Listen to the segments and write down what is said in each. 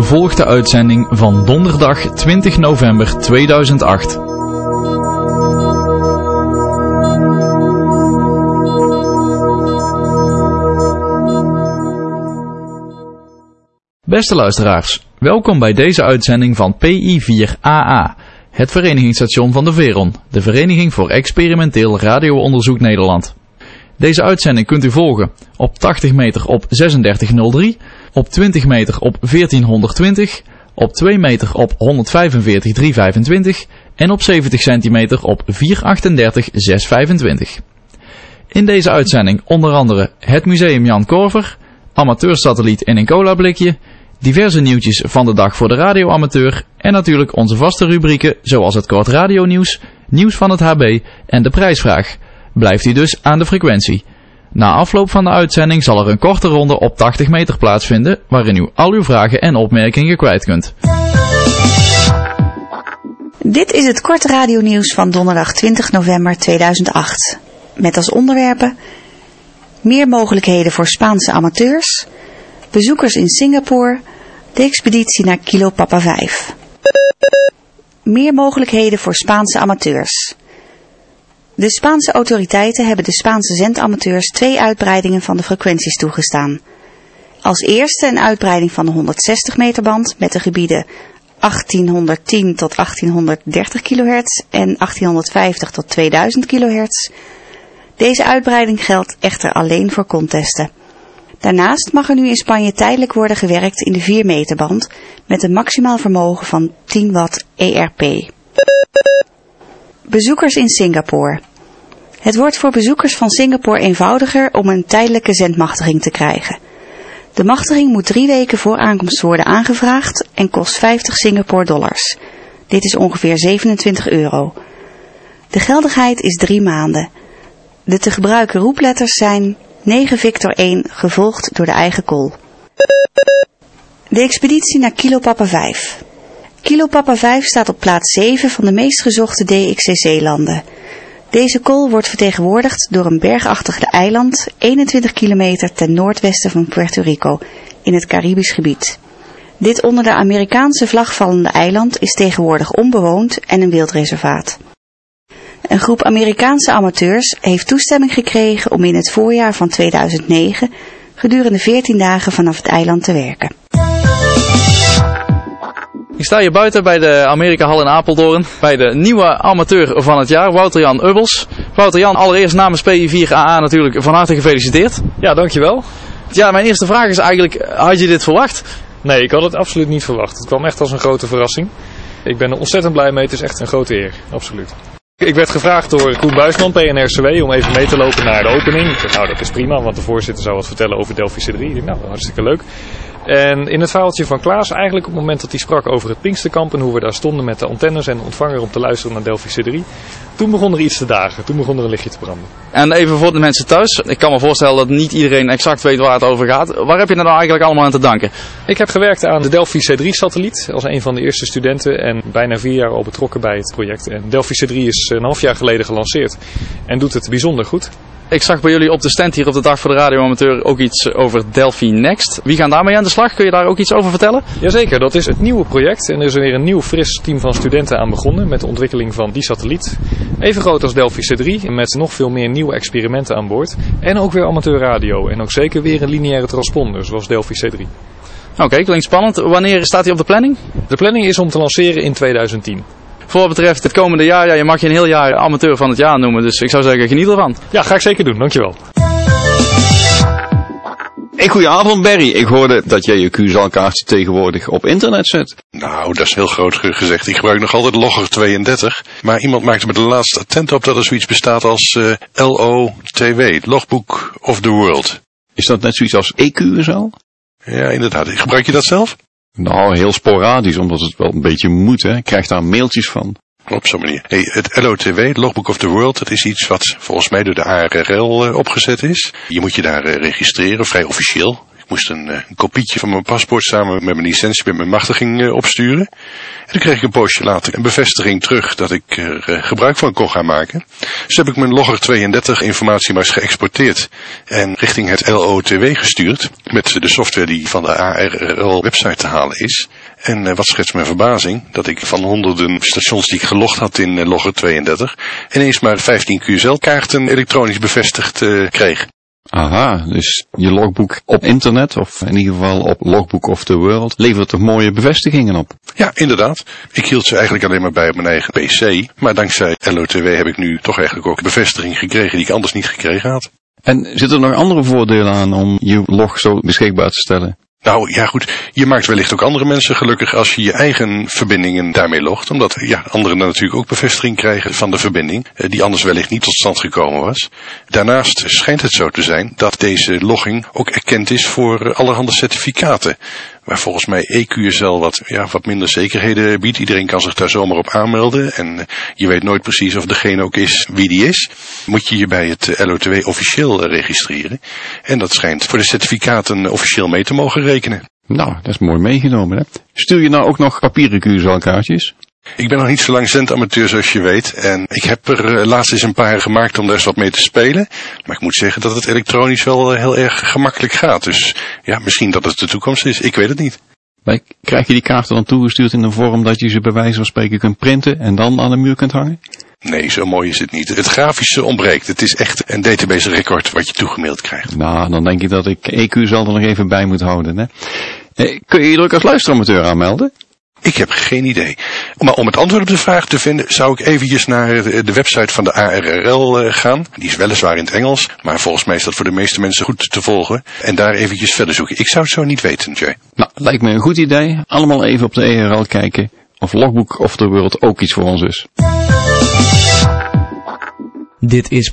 volgt de uitzending van donderdag 20 november 2008. Beste luisteraars, welkom bij deze uitzending van PI4AA, het verenigingsstation van de Veron, de Vereniging voor Experimenteel Radio-onderzoek Nederland. Deze uitzending kunt u volgen op 80 meter op 3603, op 20 meter op 1420, op 2 meter op 145.325 en op 70 centimeter op 438.625. In deze uitzending onder andere het Museum Jan Korver, Amateursatelliet in een cola-blikje, diverse nieuwtjes van de dag voor de radioamateur en natuurlijk onze vaste rubrieken zoals het kort radionieuws, nieuws van het HB en de prijsvraag. Blijft u dus aan de frequentie. Na afloop van de uitzending zal er een korte ronde op 80 meter plaatsvinden waarin u al uw vragen en opmerkingen kwijt kunt. Dit is het korte radionieuws van donderdag 20 november 2008. Met als onderwerpen: meer mogelijkheden voor Spaanse amateurs, bezoekers in Singapore, de expeditie naar Kilo Papa 5. Meer mogelijkheden voor Spaanse amateurs. De Spaanse autoriteiten hebben de Spaanse zendamateurs 2 uitbreidingen van de frequenties toegestaan. Als eerste een uitbreiding van de 160 meter band met de gebieden 1810 tot 1830 kHz en 1850 tot 2000 kHz. Deze uitbreiding geldt echter alleen voor contesten. Daarnaast mag er nu in Spanje tijdelijk worden gewerkt in de 4 meter band met een maximaal vermogen van 10 watt ERP. Bezoekers in Singapore. Het wordt voor bezoekers van Singapore eenvoudiger om een tijdelijke zendmachtiging te krijgen. De machtiging moet 3 weken voor aankomst worden aangevraagd en kost 50 Singapore dollars. Dit is ongeveer €27. De geldigheid is 3 maanden. De te gebruiken roepletters zijn 9 Victor 1 gevolgd door de eigen call. De expeditie naar Kilo Papa 5. Kilo Papa 5 staat op plaats 7 van de meest gezochte DXCC-landen. Deze col wordt vertegenwoordigd door een bergachtig eiland 21 kilometer ten noordwesten van Puerto Rico in het Caribisch gebied. Dit onder de Amerikaanse vlag vallende eiland is tegenwoordig onbewoond en een wildreservaat. Een groep Amerikaanse amateurs heeft toestemming gekregen om in het voorjaar van 2009 gedurende 14 dagen vanaf het eiland te werken. Ik sta hier buiten bij de Amerika-hal in Apeldoorn bij de nieuwe amateur van het jaar, Wouter-Jan Ubbels. Wouter-Jan, allereerst namens PI4AA natuurlijk van harte gefeliciteerd. Ja, dankjewel. Ja, mijn eerste vraag is eigenlijk, had je dit verwacht? Nee, ik had het absoluut niet verwacht. Het kwam echt als een grote verrassing. Ik ben er ontzettend blij mee, het is echt een grote eer, absoluut. Ik werd gevraagd door Koen Buisman, PNRCW, om even mee te lopen naar de opening. Ik dacht, nou dat is prima, want de voorzitter zou wat vertellen over Delphi C3. Ik dacht, nou, hartstikke leuk. En in het verhaaltje van Klaas, eigenlijk op het moment dat hij sprak over het Pinksterkamp en hoe we daar stonden met de antennes en de ontvanger om te luisteren naar Delphi C3, toen begon er iets te dagen, toen begon er een lichtje te branden. En even voor de mensen thuis, ik kan me voorstellen dat niet iedereen exact weet waar het over gaat. Waar heb je nou eigenlijk allemaal aan te danken? Ik heb gewerkt aan de Delphi C3-satelliet als een van de eerste studenten en bijna 4 jaar al betrokken bij het project. En Delphi C3 is een half jaar geleden gelanceerd en doet het bijzonder goed. Ik zag bij jullie op de stand hier op de dag voor de radioamateur ook iets over Delphi Next. Wie gaan daarmee aan de slag? Kun je daar ook iets over vertellen? Jazeker, dat is het nieuwe project. En er is weer een nieuw fris team van studenten aan begonnen met de ontwikkeling van die satelliet. Even groot als Delphi C3, met nog veel meer nieuwe experimenten aan boord. En ook weer amateurradio. En ook zeker weer een lineaire transponder, zoals Delphi C3. Oké, klinkt spannend. Wanneer staat hij op de planning? De planning is om te lanceren in 2010. Voor wat betreft het komende jaar, ja, je mag je een heel jaar amateur van het jaar noemen. Dus ik zou zeggen, geniet ervan. Ja, ga ik zeker doen. Dankjewel. Hey, goedenavond Barry. Ik hoorde dat jij je QSL-kaartje tegenwoordig op internet zet. Nou, dat is heel groot gezegd. Ik gebruik nog altijd Logger 32. Maar iemand maakte me de laatste attent op dat er zoiets bestaat als LOTW, Logbook of the World. Is dat net zoiets als EQSL? Ja, inderdaad. Gebruik je dat zelf? Nou, heel sporadisch, omdat het wel een beetje moet, hè. Ik krijg daar mailtjes van. Op zo'n manier. Hey, het LOTW, Logbook of the World, dat is iets wat volgens mij door de ARRL opgezet is. Je moet je daar registreren, vrij officieel. moest een kopietje van mijn paspoort samen met mijn licentie, met mijn machtiging opsturen. En toen kreeg ik een poosje later een bevestiging terug dat ik er gebruik van kon gaan maken. Dus heb ik mijn Logger 32 informatie maar eens geëxporteerd en richting het LOTW gestuurd met de software die van de ARRL website te halen is. En wat schetst mijn verbazing, dat ik van honderden stations die ik gelogd had in Logger 32, ineens maar 15 QSL-kaarten elektronisch bevestigd kreeg. Aha, dus je logboek op internet, of in ieder geval op Logbook of the World, levert toch mooie bevestigingen op? Ja, inderdaad. Ik hield ze eigenlijk alleen maar bij op mijn eigen PC, maar dankzij LOTW heb ik nu toch eigenlijk ook bevestiging gekregen die ik anders niet gekregen had. En zitten er nog andere voordelen aan om je log zo beschikbaar te stellen? Nou ja goed, je maakt wellicht ook andere mensen gelukkig als je je eigen verbindingen daarmee logt. Omdat anderen dan natuurlijk ook bevestiging krijgen van de verbinding, die anders wellicht niet tot stand gekomen was. Daarnaast schijnt het zo te zijn dat deze logging ook erkend is voor allerhande certificaten. Waar volgens mij EQSL wat minder zekerheden biedt. Iedereen kan zich daar zomaar op aanmelden. En je weet nooit precies of degene ook is wie die is. Moet je je bij het LOTW officieel registreren. En dat schijnt voor de certificaten officieel mee te mogen rekenen. Nou, dat is mooi meegenomen, hè? Stuur je nou ook nog papieren QSL-kaartjes? Ik ben nog niet zo lang zendamateur zoals je weet. En ik heb er laatst eens een paar gemaakt om daar eens wat mee te spelen. Maar ik moet zeggen dat het elektronisch wel heel erg gemakkelijk gaat. Dus ja, misschien dat het de toekomst is. Ik weet het niet. Maar krijg je die kaarten dan toegestuurd in een vorm dat je ze bij wijze van spreken kunt printen en dan aan de muur kunt hangen? Nee, zo mooi is het niet. Het grafische ontbreekt. Het is echt een database record wat je toegemaild krijgt. Nou, dan denk ik dat ik EQSL er nog even bij moet houden, hè? Kun je je er ook als luisteramateur aanmelden? Ik heb geen idee. Maar om het antwoord op de vraag te vinden, zou ik eventjes naar de website van de ARRL gaan. Die is weliswaar in het Engels, maar volgens mij is dat voor de meeste mensen goed te volgen. En daar eventjes verder zoeken. Ik zou het zo niet weten, Jay. Nou, lijkt me een goed idee. Allemaal even op de ARRL kijken of Logbook of the World ook iets voor ons is. Dit is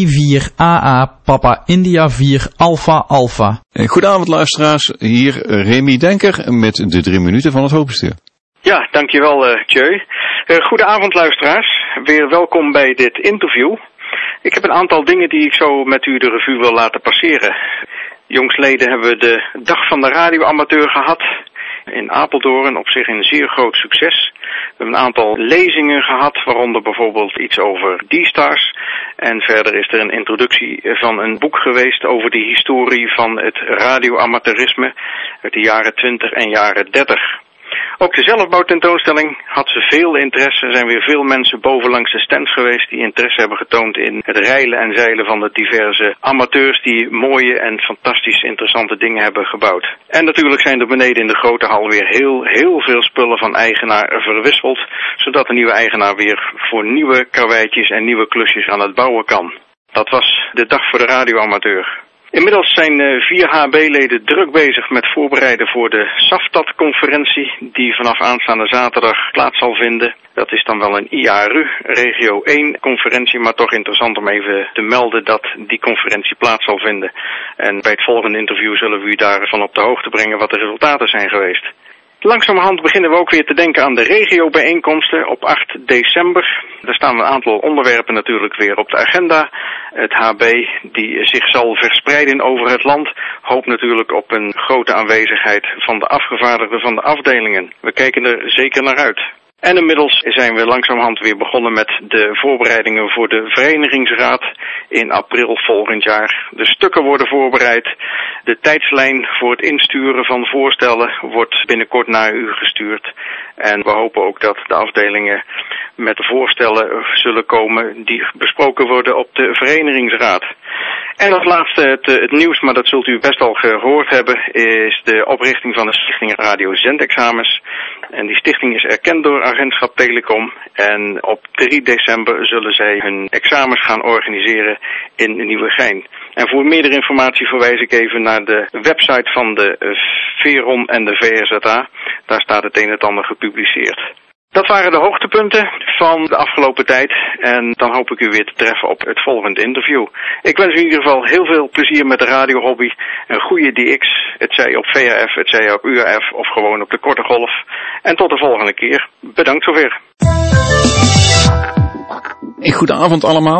PI4AA Papa India 4 Alpha Alpha. Goedenavond luisteraars, hier Remy Denker met de 3 minuten van het hoofdbestuur. Ja, dankjewel Tjeu. Goedenavond luisteraars, weer welkom bij dit interview. Ik heb een aantal dingen die ik zo met u de revue wil laten passeren. Jongsleden hebben we de Dag van de Radioamateur gehad in Apeldoorn, op zich een zeer groot succes. We hebben een aantal lezingen gehad, waaronder bijvoorbeeld iets over D-Stars. En verder is er een introductie van een boek geweest over de historie van het radioamateurisme uit de jaren 20 en jaren 30. Ook de zelfbouwtentoonstelling had ze veel interesse. Er zijn weer veel mensen bovenlangs de stands geweest die interesse hebben getoond in het reilen en zeilen van de diverse amateurs die mooie en fantastisch interessante dingen hebben gebouwd. En natuurlijk zijn er beneden in de grote hal weer heel veel spullen van eigenaar verwisseld, zodat de nieuwe eigenaar weer voor nieuwe karweitjes en nieuwe klusjes aan het bouwen kan. Dat was de Dag voor de Radioamateur. Inmiddels zijn 4 HB-leden druk bezig met voorbereiden voor de SAFTAT-conferentie die vanaf aanstaande zaterdag plaats zal vinden. Dat is dan wel een IARU, regio 1 conferentie, maar toch interessant om even te melden dat die conferentie plaats zal vinden. En bij het volgende interview zullen we u daarvan op de hoogte brengen wat de resultaten zijn geweest. Langzamerhand beginnen we ook weer te denken aan de regiobijeenkomsten op 8 december. Daar staan een aantal onderwerpen natuurlijk weer op de agenda. Het HB die zich zal verspreiden over het land hoopt natuurlijk op een grote aanwezigheid van de afgevaardigden van de afdelingen. We kijken er zeker naar uit. En inmiddels zijn we langzamerhand weer begonnen met de voorbereidingen voor de verenigingsraad in april volgend jaar. De stukken worden voorbereid. De tijdslijn voor het insturen van voorstellen wordt binnenkort naar u gestuurd. En we hopen ook dat de afdelingen met voorstellen zullen komen die besproken worden op de verenigingsraad. En als laatste het nieuws, maar dat zult u best al gehoord hebben, is de oprichting van de Stichting Radio Zendexamens. En die stichting is erkend door Agentschap Telecom. En op 3 december zullen zij hun examens gaan organiseren in Nieuwegein. En voor meerdere informatie verwijs ik even naar de website van de VERON en de VRZA. Daar staat het een en het ander gepubliceerd. Dat waren de hoogtepunten van de afgelopen tijd en dan hoop ik u weer te treffen op het volgende interview. Ik wens u in ieder geval heel veel plezier met de radiohobby, een goede DX, het zij op VHF, het zij op UHF of gewoon op de korte golf. En tot de volgende keer. Bedankt zover. Goedenavond allemaal.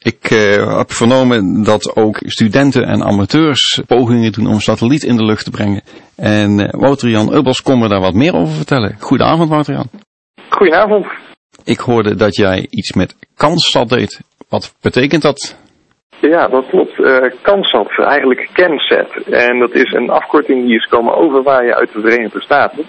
Ik heb vernomen dat ook studenten en amateurs pogingen doen om een satelliet in de lucht te brengen. En Wouter-Jan Ubbels kon me daar wat meer over vertellen. Goedenavond, Wouter-Jan. Goedenavond. Ik hoorde dat jij iets met CanSat deed. Wat betekent dat? Ja, dat klopt. CanSat, eigenlijk CanSat. En dat is een afkorting die is komen overwaaien uit de Verenigde Staten.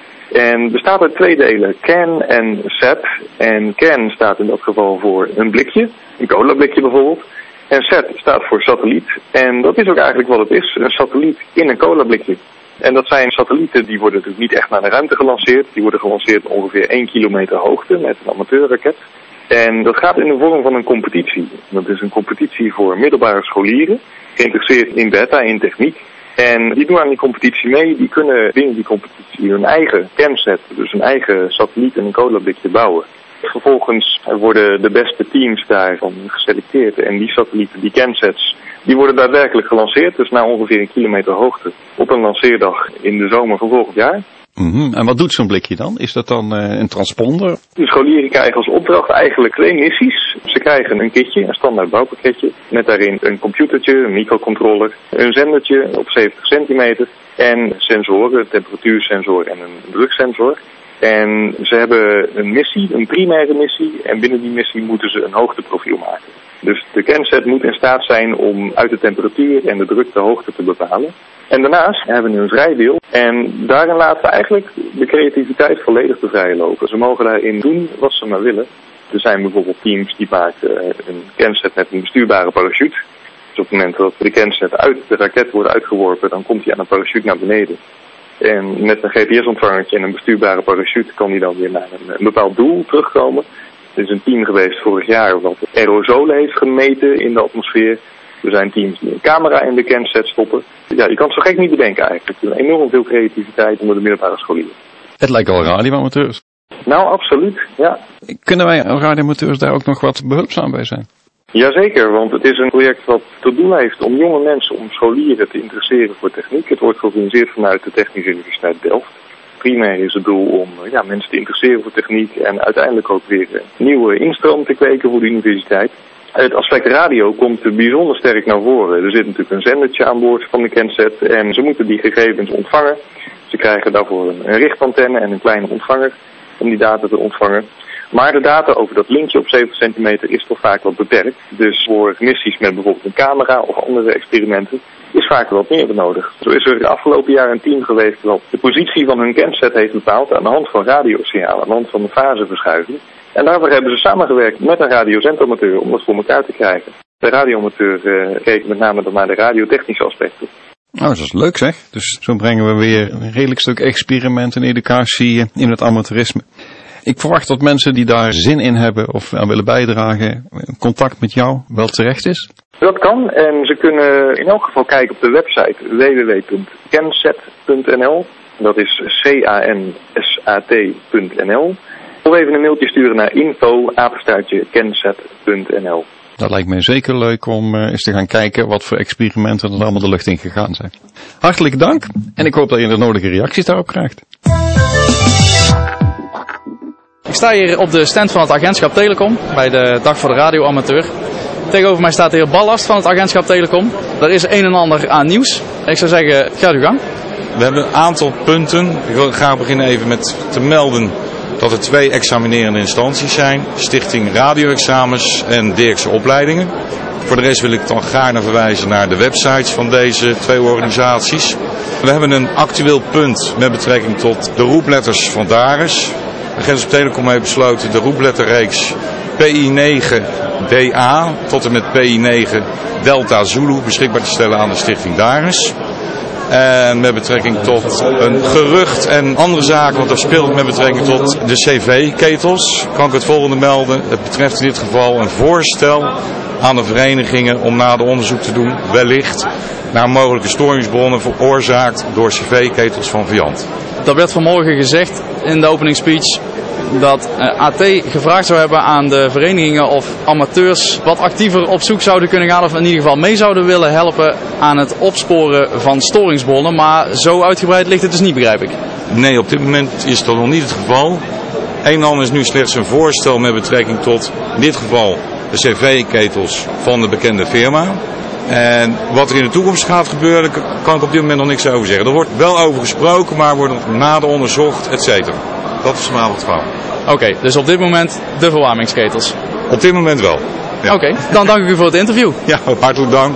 En bestaat uit 2 delen, Can en Sat. En Can staat in dat geval voor een blikje, een colablikje bijvoorbeeld. En Sat staat voor satelliet. En dat is ook eigenlijk wat het is, een satelliet in een colablikje. En dat zijn satellieten die worden natuurlijk niet echt naar de ruimte gelanceerd. Die worden gelanceerd ongeveer 1 kilometer hoogte met een amateurraket. En dat gaat in de vorm van een competitie. Dat is een competitie voor middelbare scholieren, geïnteresseerd in data, in techniek. En die doen aan die competitie mee, die kunnen binnen die competitie hun eigen CanSat, dus een eigen satelliet en een colablikje bouwen. Vervolgens worden de beste teams daarvan geselecteerd en die satellieten, die CanSats, die worden daadwerkelijk gelanceerd, dus naar ongeveer 1 kilometer hoogte, op een lanceerdag in de zomer van volgend jaar. En wat doet zo'n blikje dan? Is dat dan een transponder? De scholieren krijgen als opdracht eigenlijk 2 missies. Ze krijgen een kitje, een standaard bouwpakketje, met daarin een computertje, een microcontroller, een zendertje op 70 centimeter en sensoren, een temperatuursensor en een druksensor. En ze hebben een missie, een primaire missie, en binnen die missie moeten ze een hoogteprofiel maken. Dus de CanSat moet in staat zijn om uit de temperatuur en de druk de hoogte te bepalen. En daarnaast hebben we een vrij deel en daarin laten we eigenlijk de creativiteit volledig te vrij lopen. Ze mogen daarin doen wat ze maar willen. Er zijn bijvoorbeeld teams die maken een CanSat met een bestuurbare parachute. Dus op het moment dat de CanSat uit de raket wordt uitgeworpen, dan komt hij aan een parachute naar beneden. En met een GPS-ontvangertje en een bestuurbare parachute kan hij dan weer naar een bepaald doel terugkomen. Er is een team geweest vorig jaar wat aerosolen heeft gemeten in de atmosfeer. Er zijn teams die een camera in de CanSat stoppen. Ja, je kan het zo gek niet bedenken eigenlijk. Er is enorm veel creativiteit onder de middelbare scholieren. Het lijkt wel radioamateurs. Nou, absoluut, ja. Kunnen wij radioamateurs daar ook nog wat behulpzaam bij zijn? Jazeker, want het is een project wat tot doel heeft om jonge mensen, om scholieren te interesseren voor techniek. Het wordt georganiseerd vanuit de Technische Universiteit Delft. Primair is het doel om mensen te interesseren voor techniek en uiteindelijk ook weer nieuwe instroom te kweken voor de universiteit. Het aspect radio komt bijzonder sterk naar voren. Er zit natuurlijk een zendertje aan boord van de CanSat en ze moeten die gegevens ontvangen. Ze krijgen daarvoor een richtantenne en een kleine ontvanger om die data te ontvangen. Maar de data over dat linkje op 70 centimeter is toch vaak wat beperkt. Dus voor missies met bijvoorbeeld een camera of andere experimenten is vaak wat meer benodigd. Zo is er de afgelopen jaar een team geweest dat de positie van hun CanSat heeft bepaald aan de hand van radiosignalen, aan de hand van de faseverschuiving. En daarvoor hebben ze samengewerkt met een radiozendamateur om dat voor elkaar te krijgen. De radioamateur keek met name naar de radiotechnische aspecten. Nou, dat is leuk zeg. Dus zo brengen we weer een redelijk stuk experiment en educatie in het amateurisme. Ik verwacht dat mensen die daar zin in hebben of aan willen bijdragen, contact met jou wel terecht is. Dat kan en ze kunnen in elk geval kijken op de website www.cansat.nl. Dat is cansat.nl. Of even een mailtje sturen naar info@cansat.nl. Dat lijkt mij zeker leuk om eens te gaan kijken wat voor experimenten er allemaal de lucht in gegaan zijn. Hartelijk dank en ik hoop dat je de nodige reacties daarop krijgt. Ik sta hier op de stand van het agentschap Telecom bij de Dag voor de Radioamateur. Tegenover mij staat de heer Ballast van het agentschap Telecom. Er is een en ander aan nieuws. Ik zou zeggen, ga uw gang. We hebben een aantal punten. Ik wil graag beginnen even met te melden dat er 2 examinerende instanties zijn. Stichting Radio-examens en Dirkse opleidingen. Voor de rest wil ik dan graag naar verwijzen naar de websites van deze 2 organisaties. We hebben een actueel punt met betrekking tot de roepletters van DARES. De agentschap Telecom heeft besloten de roepletterreeks PI9DA tot en met PI9 Delta Zulu beschikbaar te stellen aan de stichting DARES. En met betrekking tot een gerucht en andere zaken wat er speelt met betrekking tot de CV-ketels kan ik het volgende melden. Het betreft in dit geval een voorstel aan de verenigingen om nader onderzoek te doen, wellicht, naar mogelijke storingsbronnen veroorzaakt door CV-ketels van Viant. Er werd vanmorgen gezegd in de opening speech dat AT gevraagd zou hebben aan de verenigingen of amateurs wat actiever op zoek zouden kunnen gaan of in ieder geval mee zouden willen helpen aan het opsporen van storingsbronnen. Maar zo uitgebreid ligt het dus niet, begrijp ik. Nee, op dit moment is dat nog niet het geval. Een en ander is nu slechts een voorstel met betrekking tot in dit geval cv-ketels van de bekende firma. En wat er in de toekomst gaat gebeuren, daar kan ik op dit moment nog niks over zeggen. Er wordt wel over gesproken, maar wordt nog nader onderzocht, et cetera. Dat is maar het verhaal. Oké, dus op dit moment de verwarmingsketels. Op dit moment wel. Ja. Oké, dan dank ik u voor het interview. Ja, hartelijk dank.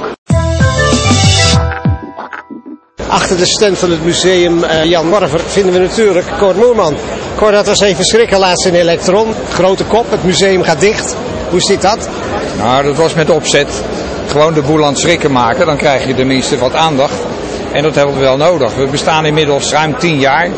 Achter de stand van het museum Jan Korver vinden we natuurlijk Cor Moerman. Cor, dat was even schrikken laatst in Elektron. Grote kop, het museum gaat dicht. Hoe zit dat? Nou, dat was met opzet. Gewoon de boel aan het schrikken maken, dan krijg je tenminste wat aandacht. En dat hebben we wel nodig. We bestaan inmiddels ruim 10 jaar.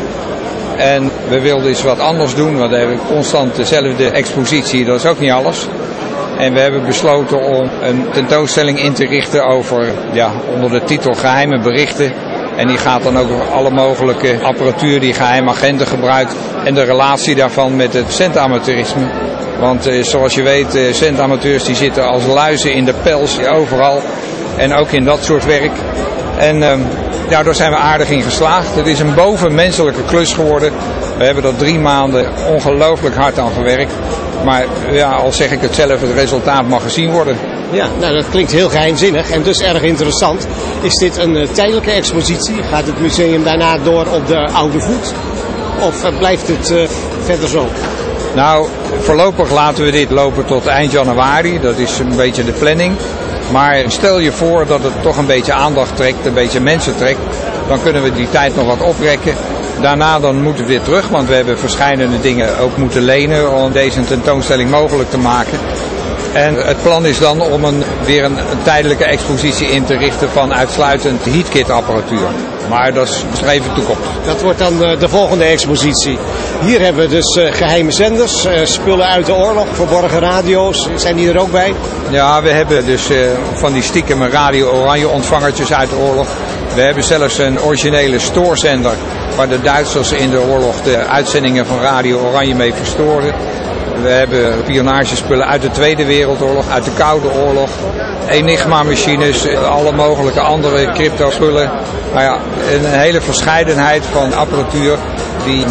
En we wilden iets wat anders doen, want we hebben constant dezelfde expositie, dat is ook niet alles. En we hebben besloten om een tentoonstelling in te richten over, onder de titel Geheime Berichten. En die gaat dan ook over alle mogelijke apparatuur die geheime agenten gebruikt. En de relatie daarvan met het centamateurisme. Want zoals je weet, centamateurs die zitten als luizen in de pels overal. En ook in dat soort werk. En daar zijn we aardig in geslaagd. Het is een bovenmenselijke klus geworden. We hebben er 3 maanden ongelooflijk hard aan gewerkt. Maar al zeg ik het zelf, het resultaat mag gezien worden. Ja, nou dat klinkt heel geheimzinnig en dus erg interessant. Is dit een tijdelijke expositie? Gaat het museum daarna door op de oude voet? Of blijft het verder zo? Nou, voorlopig laten we dit lopen tot eind januari. Dat is een beetje de planning. Maar stel je voor dat het toch een beetje aandacht trekt, een beetje mensen trekt. Dan kunnen we die tijd nog wat oprekken. Daarna dan moeten we weer terug, want we hebben verschillende dingen ook moeten lenen om deze tentoonstelling mogelijk te maken. En het plan is dan om weer een tijdelijke expositie in te richten van uitsluitend heatkit apparatuur. Maar dat is beschreven toekomst. Dat wordt dan de volgende expositie. Hier hebben we dus geheime zenders, spullen uit de oorlog, verborgen radio's. Zijn die er ook bij? Ja, we hebben dus van die stiekem Radio Oranje ontvangertjes uit de oorlog. We hebben zelfs een originele stoorzender waar de Duitsers in de oorlog de uitzendingen van Radio Oranje mee verstoorden. We hebben spionagespullen uit de Tweede Wereldoorlog, uit de Koude Oorlog. Enigma-machines, alle mogelijke andere crypto-spullen. Nou ja, een hele verscheidenheid van apparatuur die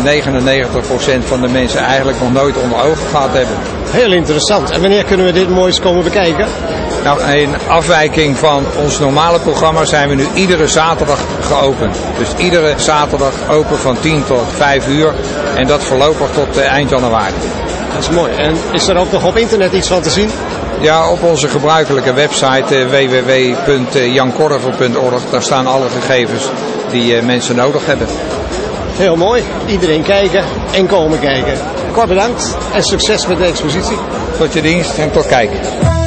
99% van de mensen eigenlijk nog nooit onder ogen gehad hebben. Heel interessant. En wanneer kunnen we dit moois komen bekijken? Nou, in afwijking van ons normale programma zijn we nu iedere zaterdag geopend. Dus iedere zaterdag open van 10 tot 5 uur. En dat voorlopig tot eind januari. Dat is mooi. En is er ook nog op internet iets van te zien? Ja, op onze gebruikelijke website www.jankorver.org. Daar staan alle gegevens die mensen nodig hebben. Heel mooi. Iedereen kijken en komen kijken. Cor, bedankt en succes met de expositie. Tot je dienst en tot kijken.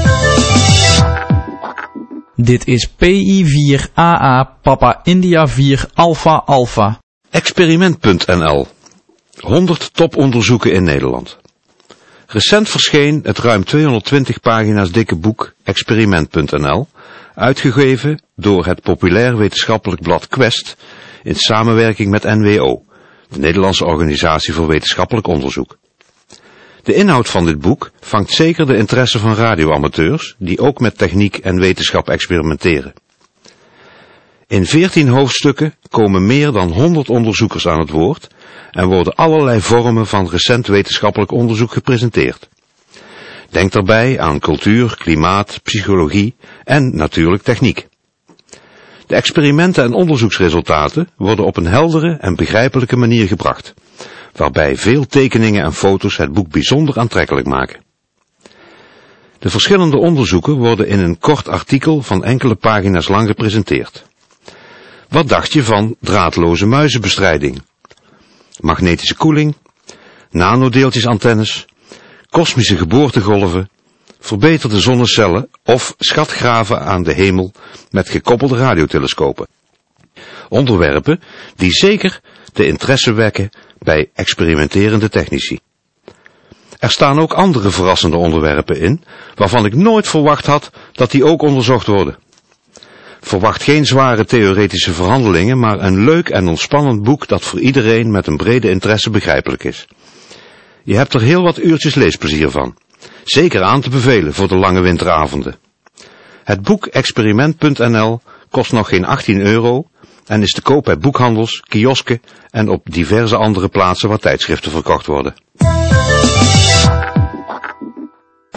Dit is PI4AA Papa India 4 Alpha Alpha. Experiment.nl 100 toponderzoeken in Nederland. Recent verscheen het ruim 220 pagina's dikke boek Experiment.nl, uitgegeven door het populair wetenschappelijk blad Quest in samenwerking met NWO, de Nederlandse Organisatie voor Wetenschappelijk Onderzoek. De inhoud van dit boek vangt zeker de interesse van radioamateurs die ook met techniek en wetenschap experimenteren. In 14 hoofdstukken komen meer dan 100 onderzoekers aan het woord en worden allerlei vormen van recent wetenschappelijk onderzoek gepresenteerd. Denk daarbij aan cultuur, klimaat, psychologie en natuurlijk techniek. De experimenten en onderzoeksresultaten worden op een heldere en begrijpelijke manier gebracht, waarbij veel tekeningen en foto's het boek bijzonder aantrekkelijk maken. De verschillende onderzoeken worden in een kort artikel van enkele pagina's lang gepresenteerd. Wat dacht je van draadloze muizenbestrijding, magnetische koeling, nanodeeltjesantennes, kosmische geboortegolven, verbeterde zonnecellen of schatgraven aan de hemel met gekoppelde radiotelescopen? Onderwerpen die zeker de interesse wekken bij experimenterende technici. Er staan ook andere verrassende onderwerpen in, waarvan ik nooit verwacht had dat die ook onderzocht worden. Verwacht geen zware theoretische verhandelingen, maar een leuk en ontspannend boek dat voor iedereen met een brede interesse begrijpelijk is. Je hebt er heel wat uurtjes leesplezier van. Zeker aan te bevelen voor de lange winteravonden. Het boek Experiment.nl kost nog geen €18 en is te koop bij boekhandels, kiosken en op diverse andere plaatsen waar tijdschriften verkocht worden.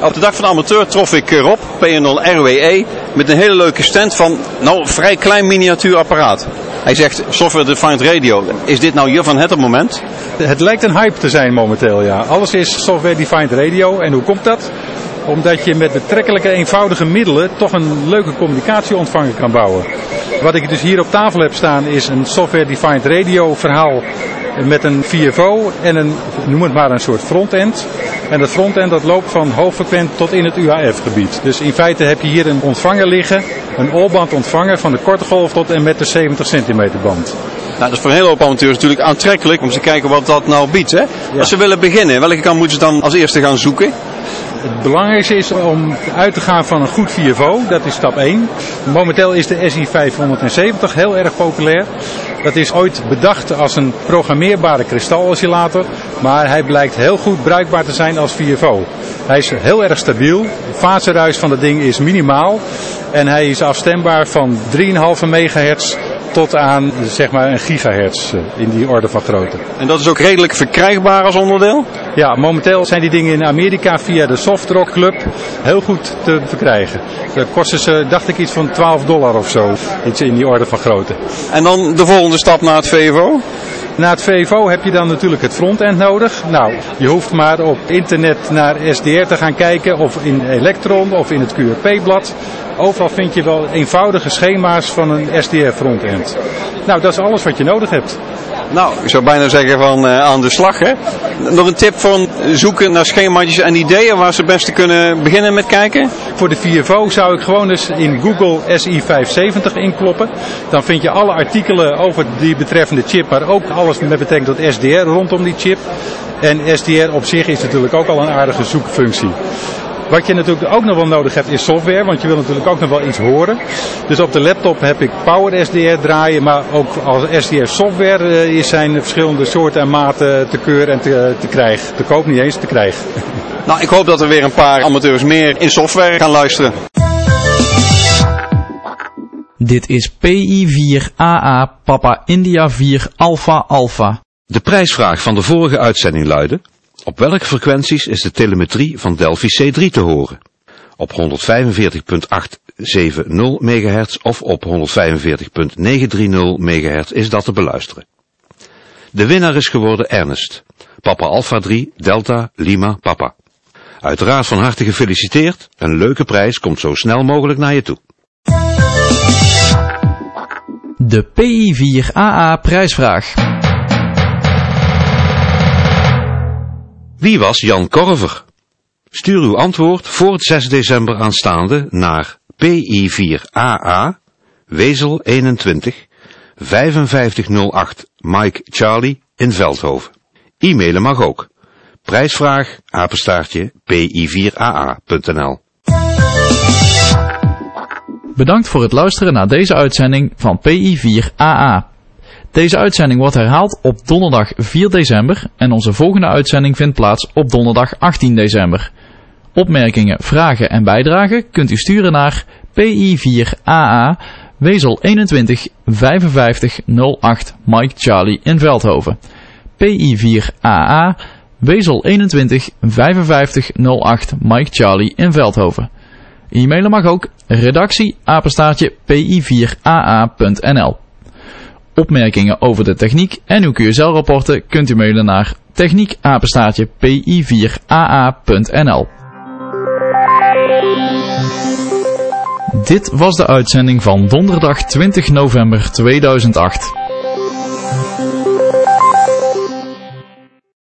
Op de dag van de amateur trof ik Rob, P&L-RWE, met een hele leuke stand van een vrij klein miniatuurapparaat. Hij zegt Software Defined Radio. Is dit nou hiervan het moment? Het lijkt een hype te zijn momenteel, ja. Alles is Software Defined Radio. En hoe komt dat? Omdat je met betrekkelijke eenvoudige middelen toch een leuke communicatieontvanger kan bouwen. Wat ik dus hier op tafel heb staan is een Software Defined Radio verhaal met een VFO en een, noem het maar, een soort frontend. En dat frontend dat loopt van hoogfrequent tot in het UHF-gebied. Dus in feite heb je hier een ontvanger liggen, een all-band ontvanger van de korte golf tot en met de 70 centimeter band. Nou, dat is voor een hele hoop amateurs natuurlijk aantrekkelijk om te kijken wat dat nou biedt. Hè? Ja. Als ze willen beginnen, welke kant moeten ze dan als eerste gaan zoeken? Het belangrijkste is om uit te gaan van een goed VFO, dat is stap 1. Momenteel is de SI570 heel erg populair. Dat is ooit bedacht als een programmeerbare kristaloscillator, maar hij blijkt heel goed bruikbaar te zijn als VFO. Hij is heel erg stabiel, de faseruis van het ding is minimaal en hij is afstembaar van 3,5 megahertz tot aan zeg maar een gigahertz in die orde van grootte. En dat is ook redelijk verkrijgbaar als onderdeel? Ja, momenteel zijn die dingen in Amerika via de Softrock Club heel goed te verkrijgen. Dat kosten ze, dacht ik, iets van $12 of zo. Iets in die orde van grootte. En dan de volgende stap naar het VFO? Na het VFO heb je dan natuurlijk het frontend nodig. Nou, je hoeft maar op internet naar SDR te gaan kijken of in Electron of in het QRP-blad. Overal vind je wel eenvoudige schema's van een SDR frontend. Nou, dat is alles wat je nodig hebt. Nou, ik zou bijna zeggen van aan de slag, hè. Nog een tip van zoeken naar schemaatjes en ideeën waar ze het beste kunnen beginnen met kijken? Voor de VFO zou ik gewoon eens in Google SI570 inkloppen. Dan vind je alle artikelen over die betreffende chip, maar ook alles met betrekking tot SDR rondom die chip. En SDR op zich is natuurlijk ook al een aardige zoekfunctie. Wat je natuurlijk ook nog wel nodig hebt is software, want je wil natuurlijk ook nog wel iets horen. Dus op de laptop heb ik Power SDR draaien, maar ook als SDR software zijn verschillende soorten en maten te keuren en te krijgen. Te koop, niet eens te krijgen. Nou, ik hoop dat er weer een paar amateurs meer in software gaan luisteren. Dit is PI4AA Papa India 4 Alpha Alpha. De prijsvraag van de vorige uitzending luidde: op welke frequenties is de telemetrie van Delphi C3 te horen? Op 145.870 MHz of op 145.930 MHz is dat te beluisteren. De winnaar is geworden Ernest. Papa Alpha 3 Delta Lima Papa. Uiteraard van harte gefeliciteerd. Een leuke prijs komt zo snel mogelijk naar je toe. De PI4AA prijsvraag. Wie was Jan Korver? Stuur uw antwoord voor het 6 december aanstaande naar PI4AA, Wezel 21, 5508 Mike Charlie in Veldhoven. E-mailen mag ook. Prijsvraag, apenstaartje, pi4aa.nl. Bedankt voor het luisteren naar deze uitzending van PI4AA. Deze uitzending wordt herhaald op donderdag 4 december en onze volgende uitzending vindt plaats op donderdag 18 december. Opmerkingen, vragen en bijdragen kunt u sturen naar PI4AA, Wezel 21 5508 Mike Charlie in Veldhoven. PI4AA, Wezel 21 5508 Mike Charlie in Veldhoven. E-mailen mag ook, redactie apenstaartje pi4aa.nl. Opmerkingen over de techniek en uw QSL-rapporten kunt u mailen naar techniekapenstaartje pi4aa.nl. Dit was de uitzending van donderdag 20 november 2008.